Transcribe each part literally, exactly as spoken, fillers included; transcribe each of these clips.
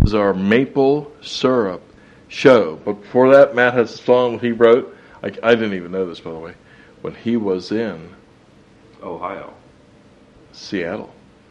is our maple syrup show. But before that, Matt has a song he wrote. I, I didn't even know this, by the way, when he was in Ohio, Seattle.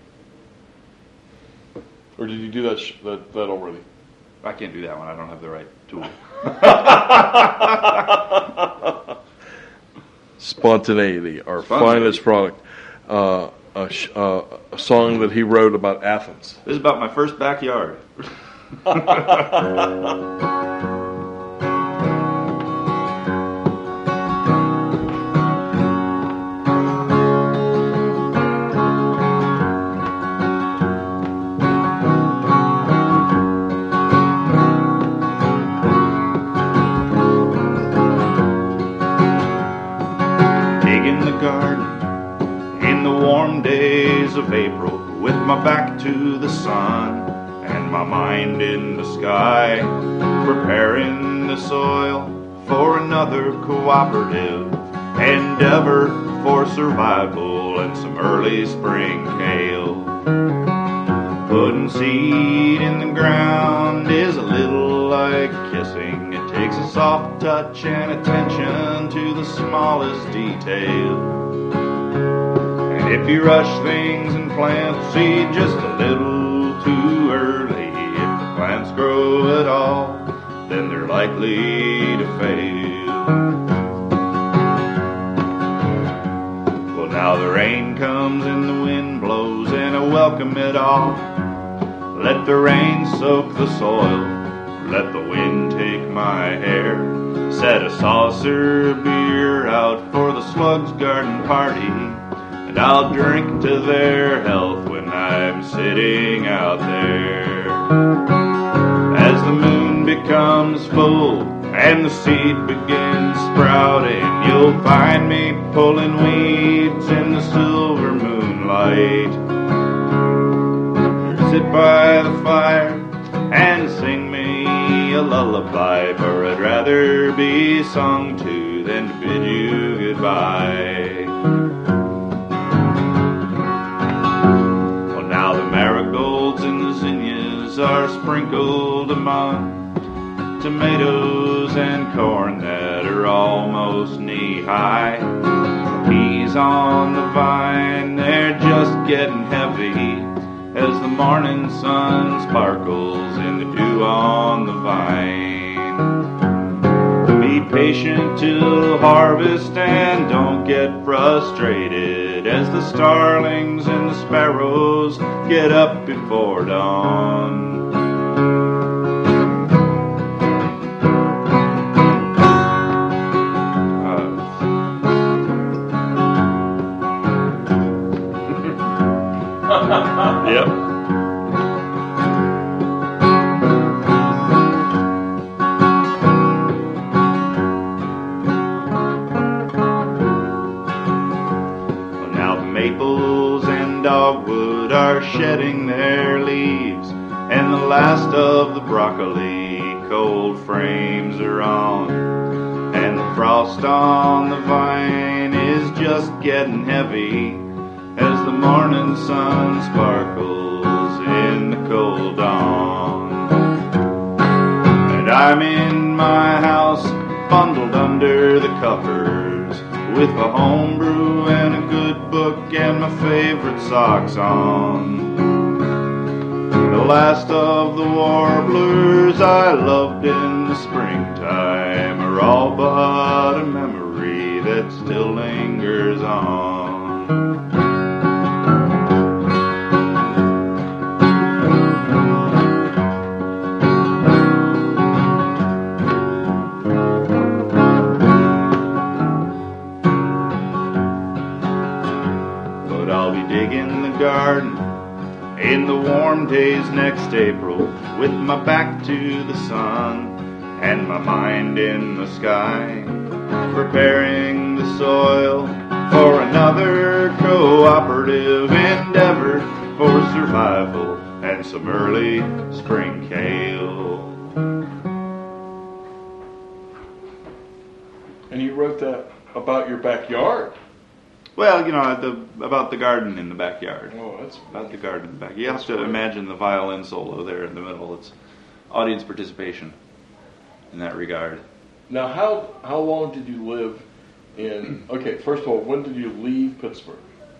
Or did you do that sh- that, that already? I can't do that one. I don't have the right tool. Spontaneity, our Spontaneity. finest product. Uh, a, sh- uh, a song that he wrote about Athens. This is about my first backyard. Digging the garden in the warm days of April, with my back to the sun and my mind in the sky, preparing the soil for another cooperative endeavor for survival and some early spring kale. Putting seed in the ground is a little like kissing. It takes a soft touch and attention to the smallest detail. If you rush things and plant seed just a little too early, if the plants grow at all, then they're likely to fail. Well, now the rain comes and the wind blows, and I welcome it all. Let the rain soak the soil, let the wind take my hair. Set a saucer of beer out for the Slugs Garden party, and I'll drink to their health when I'm sitting out there. As the moon becomes full and the seed begins sprouting, you'll find me pulling weeds in the silver moonlight. Sit by the fire and sing me a lullaby, for I'd rather be sung to than to bid you goodbye. Marigolds and the zinnias are sprinkled among tomatoes and corn that are almost knee-high. Peas on the vine, they're just getting heavy as the morning sun sparkles in the dew on the vine. Be patient till harvest and don't get frustrated as the starlings and the sparrows get up before dawn. Uh. Yep. Dogwood are shedding their leaves, and the last of the broccoli cold frames are on, and the frost on the vine is just getting heavy as the morning sun sparkles in the cold dawn. And I'm in my house bundled under the covers with a homebrew and a good book and my favorite socks on. The last of the warblers I loved in the springtime are all but a memory that still lingers on. Digging the garden in the warm days next April, with my back to the sun and my mind in the sky, preparing the soil for another cooperative endeavor for survival and some early spring kale. And you wrote that about your backyard. Well, you know, the, about the garden in the backyard. Oh, that's About the garden in the back. You have to imagine the violin solo there in the middle. It's audience participation in that regard. Now, how how long did you live in? Okay, first of all, when did you leave Pittsburgh?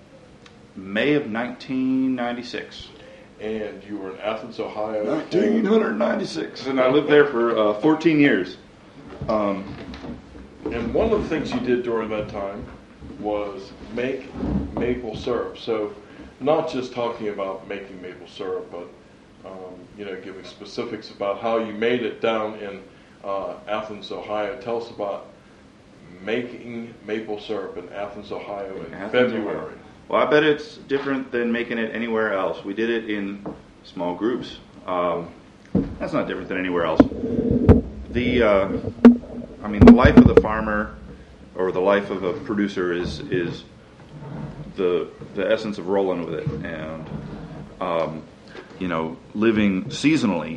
May of nineteen ninety-six. And you were in Athens, Ohio. nineteen ninety-six. And I lived there for uh, fourteen years. Um, and one of the things you did during that time was make maple syrup. So, not just talking about making maple syrup, but um, you know, giving specifics about how you made it down in uh, Athens, Ohio. Tell us about making maple syrup in Athens, Ohio in Athens, February. Ohio. Well, I bet it's different than making it anywhere else. We did it in small groups. Um, that's not different than anywhere else. The, uh, I mean, the life of the farmer or the life of a producer is is the the essence of rolling with it, and um, you know, living seasonally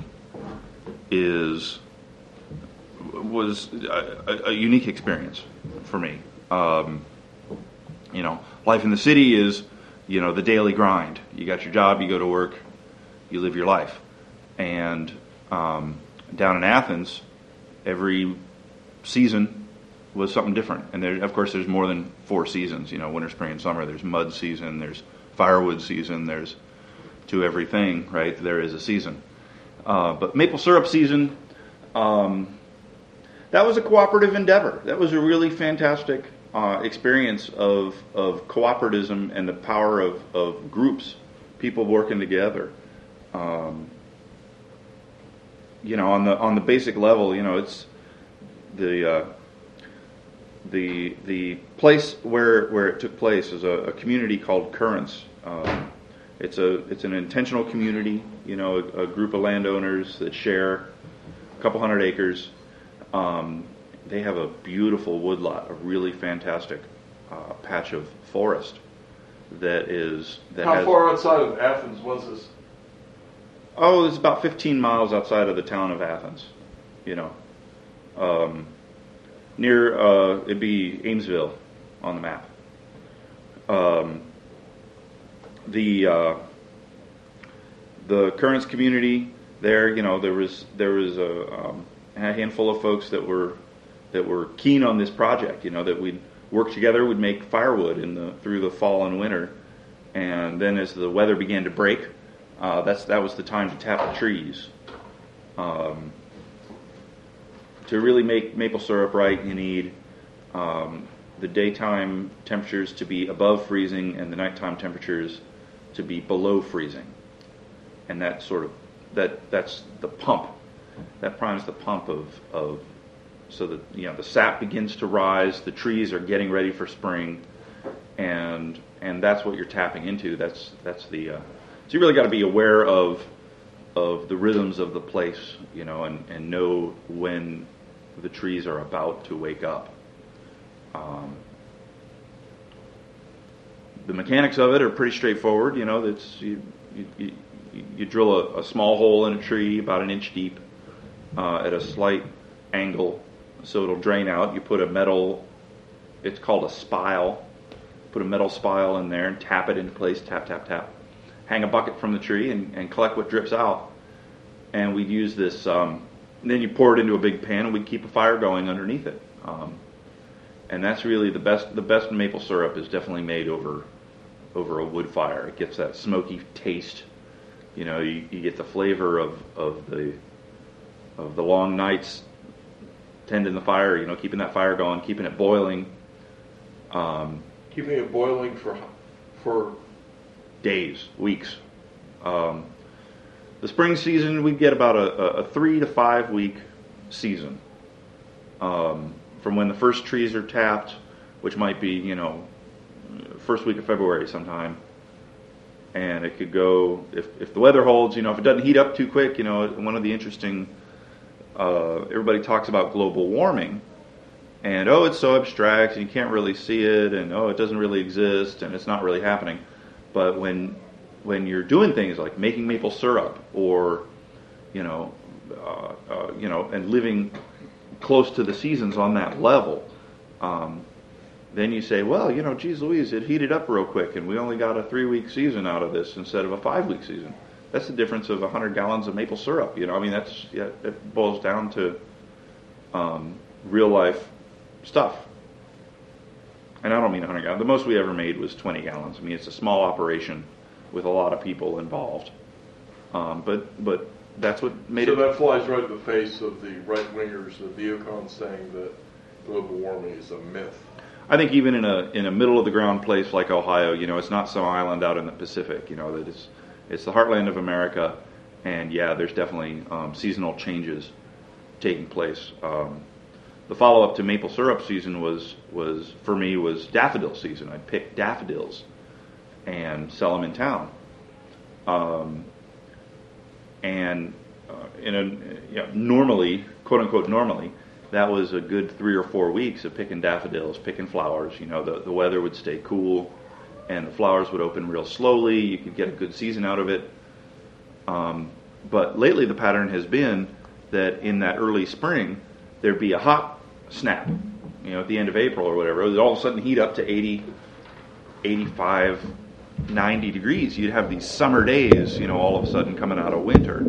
is was a, a unique experience for me. Um, you know, life in the city is, you know, the daily grind. You got your job, you go to work, you live your life. And um, down in Athens, every season was something different. And there, of course, there's more than four seasons. You know, winter, spring, and summer. There's mud season. There's firewood season. There's to everything, right? There is a season. Uh, but maple syrup season, um, that was a cooperative endeavor. That was a really fantastic uh, experience of of cooperativism and the power of, of groups, people working together. Um, you know, on the on the basic level, you know, it's the uh, the the place where where it took place is a, a community called Currents. Um, it's a it's an intentional community. You know, a, a group of landowners that share a couple hundred acres. Um, they have a beautiful woodlot, a really fantastic uh, patch of forest that is that How has, far outside of Athens was this? Oh, it's about fifteen miles outside of the town of Athens. You know, um, near uh, it'd be Amesville on the map. Um, the uh, the Currents community there, you know, there was there was a, um, a handful of folks that were that were keen on this project. You know, that we'd work together, would make firewood in the through the fall and winter, and then as the weather began to break, uh, that's that was the time to tap the trees. Um, to really make maple syrup right, you need um, the daytime temperatures to be above freezing and the nighttime temperatures to be below freezing, and that sort of that that's the pump that primes the pump of of so that, you know, the sap begins to rise, the trees are getting ready for spring, and and that's what you're tapping into. That's that's the uh, so you really got to be aware of of the rhythms of the place, you know, and, and know when the trees are about to wake up. Um, the mechanics of it are pretty straightforward. You know, that's you you, you, you drill a, a small hole in a tree about an inch deep uh, at a slight angle, so it'll drain out. You put a metal, it's called a spile. Put a metal spile in there and tap it into place. Tap, tap, tap. Hang a bucket from the tree and, and collect what drips out. And we'd use this. Um, then you pour it into a big pan, and we'd keep a fire going underneath it. Um, and that's really the best. The best maple syrup is definitely made over over a wood fire. It gets that smoky taste. You know, you, you get the flavor of, of the of the long nights tending the fire. You know, keeping that fire going, keeping it boiling. Um, keeping it boiling for for days, weeks. Um, the spring season, we get about a, a three to five week season. Um, from when the first trees are tapped, which might be, you know, first week of February sometime. And it could go, if, if the weather holds, you know, if it doesn't heat up too quick, you know, one of the interesting, uh, everybody talks about global warming. And, oh, it's so abstract, and you can't really see it, and, oh, it doesn't really exist, and it's not really happening. But when when you're doing things like making maple syrup, or, you know, uh, uh, you know, and living close to the seasons on that level, um, then you say, well, you know, geez Louise, it heated up real quick, and we only got a three-week season out of this instead of a five-week season. That's the difference of one hundred gallons of maple syrup. You know, I mean, that's yeah, it boils down to um, real-life stuff. And I don't mean one hundred gallons. The most we ever made was twenty gallons. I mean, it's a small operation with a lot of people involved. Um, but but that's what made so it... So that flies right in the face of the right-wingers, the neocons, saying that global warming is a myth. I think even in a in a middle-of-the-ground place like Ohio, you know, it's not some island out in the Pacific. You know, that it's, it's the heartland of America. And, yeah, there's definitely um, seasonal changes taking place. Um, the follow-up to maple syrup season was, was for me, was daffodil season. I'd pick daffodils and sell them in town. Um, and uh, in a, you know, normally, quote-unquote normally, that was a good three or four weeks of picking daffodils, picking flowers. You know, the, the weather would stay cool, and the flowers would open real slowly. You could get a good season out of it. Um, but lately the pattern has been that in that early spring, there'd be a hot snap, you know, at the end of April or whatever. It would all of a sudden heat up to eighty, eighty-five, ninety degrees. You'd have these summer days, you know, all of a sudden coming out of winter.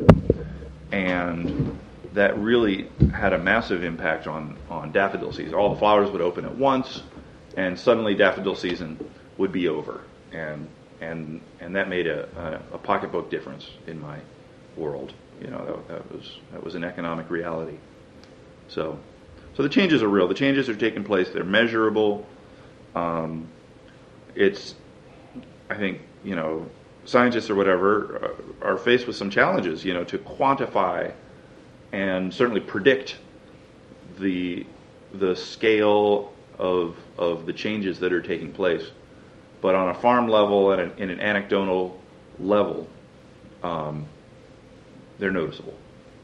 And that really had a massive impact on, on daffodil season. All the flowers would open at once, and suddenly daffodil season would be over. And and and that made a, a, a pocketbook difference in my world. You know, that, that was that was an economic reality. So so the changes are real. The changes are taking place. They're measurable. Um, it's, I think, you know, scientists or whatever are, are faced with some challenges, you know, to quantify and certainly predict the the scale of of the changes that are taking place. But on a farm level and in an anecdotal level, um, they're noticeable.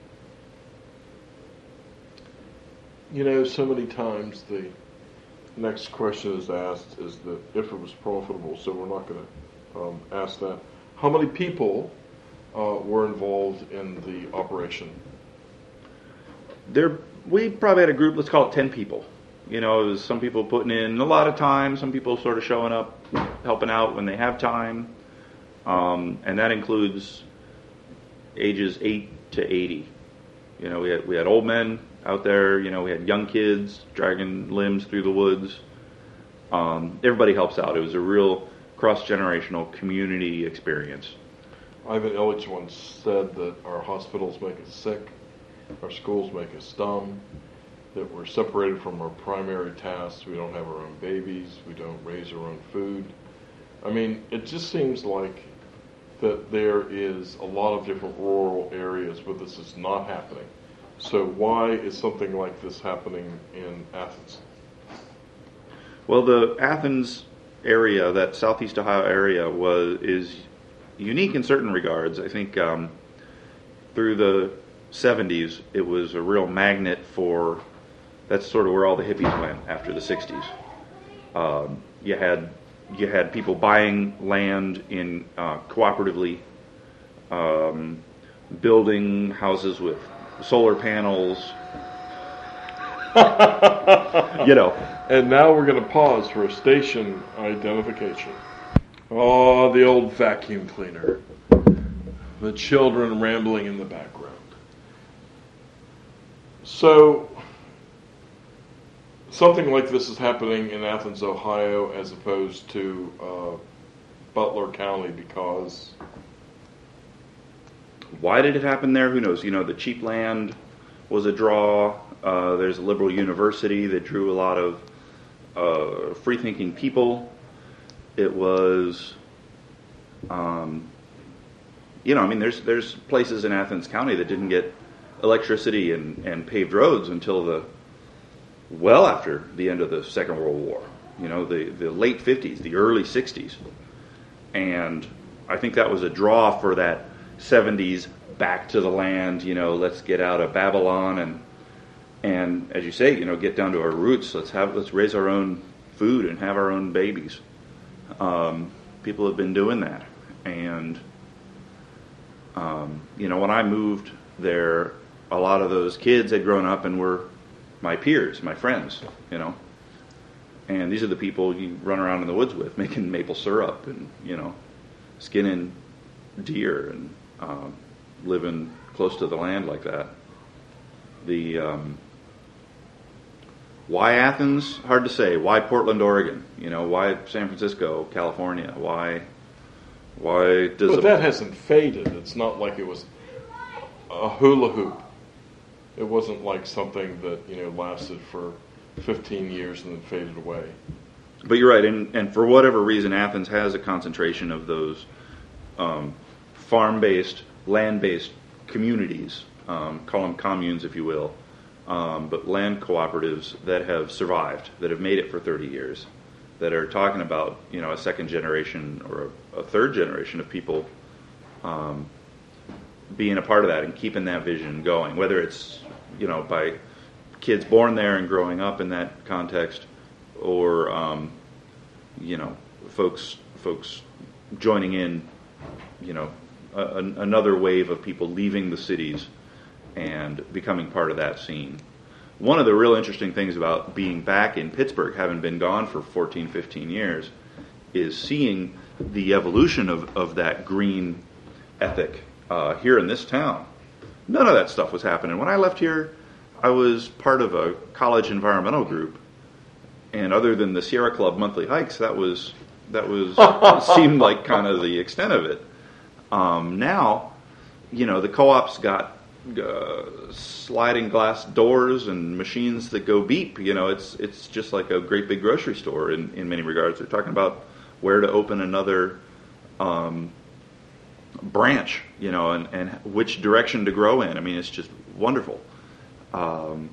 You know, so many times the next question is asked is that if it was profitable, so we're not going to um, ask that. How many people uh, were involved in the operation? There, we probably had a group, let's call it ten people. You know, it was some people putting in a lot of time, some people sort of showing up, helping out when they have time. Um, and that includes ages eight to eighty. You know, we had we had old men out there, you know, we had young kids dragging limbs through the woods. Um, everybody helps out. It was a real cross-generational community experience. Ivan Illich once said that our hospitals make us sick, our schools make us dumb, that we're separated from our primary tasks. We don't have our own babies. We don't raise our own food. I mean, it just seems like that there is a lot of different rural areas where this is not happening. So why is something like this happening in Athens? Well, the Athens area, that southeast Ohio area, was is unique in certain regards. I think um, through the seventies, it was a real magnet for. That's sort of where all the hippies went after the sixties. Um, you had you had people buying land in uh, cooperatively, um, building houses with solar panels. You know. And now we're going to pause for a station identification. Oh, the old vacuum cleaner. The children rambling in the background. So, something like this is happening in Athens, Ohio, as opposed to uh, Butler County because... Why did it happen there? Who knows? You know, the cheap land was a draw. Uh, there's a liberal university that drew a lot of uh, free-thinking people. It was, um, you know, I mean, there's there's places in Athens County that didn't get electricity and, and paved roads until the well after the end of the Second World War. You know, the, the late fifties, the early sixties. And I think that was a draw for that seventies back to the land, you know, let's get out of Babylon and and as you say, you know, get down to our roots. Let's have let's raise our own food and have our own babies. Um, people have been doing that, and um, you know, when I moved there, a lot of those kids had grown up and were my peers, my friends, you know, And these are the people you run around in the woods with, making maple syrup and, you know, skinning deer and um, living close to the land like that. The um, why Athens? Hard to say. Why Portland, Oregon? You know, why San Francisco, California? Why? Why does? But a, that hasn't faded. It's not like it was a hula hoop. It wasn't like something that, you know, lasted for fifteen years and then faded away. But you're right, and, and for whatever reason, Athens has a concentration of those um, farm-based, land-based communities, um, call them communes if you will, um, but land cooperatives that have survived, that have made it for thirty years, that are talking about, you know, a second generation or a, a third generation of people um, being a part of that and keeping that vision going, whether it's, you know, by kids born there and growing up in that context, or um, you know, folks folks joining in, you know, a, a, another wave of people leaving the cities and becoming part of that scene. One of the real interesting things about being back in Pittsburgh, having been gone for fourteen, fifteen years, is seeing the evolution of, of that green ethic uh, here in this town. None of that stuff was happening. When I left here, I was part of a college environmental group, and other than the Sierra Club monthly hikes, that was that was seemed like kind of the extent of it. Um, now, you know, the co-op's got uh, sliding glass doors and machines that go beep. You know, it's it's just like a great big grocery store in, in many regards. They're talking about where to open another um, branch, you know, and, and which direction to grow in. I mean, it's just wonderful. Um,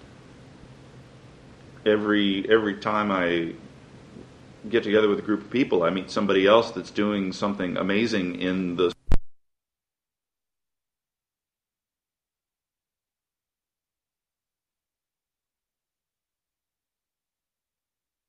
every every time I get together with a group of people, I meet somebody else that's doing something amazing in the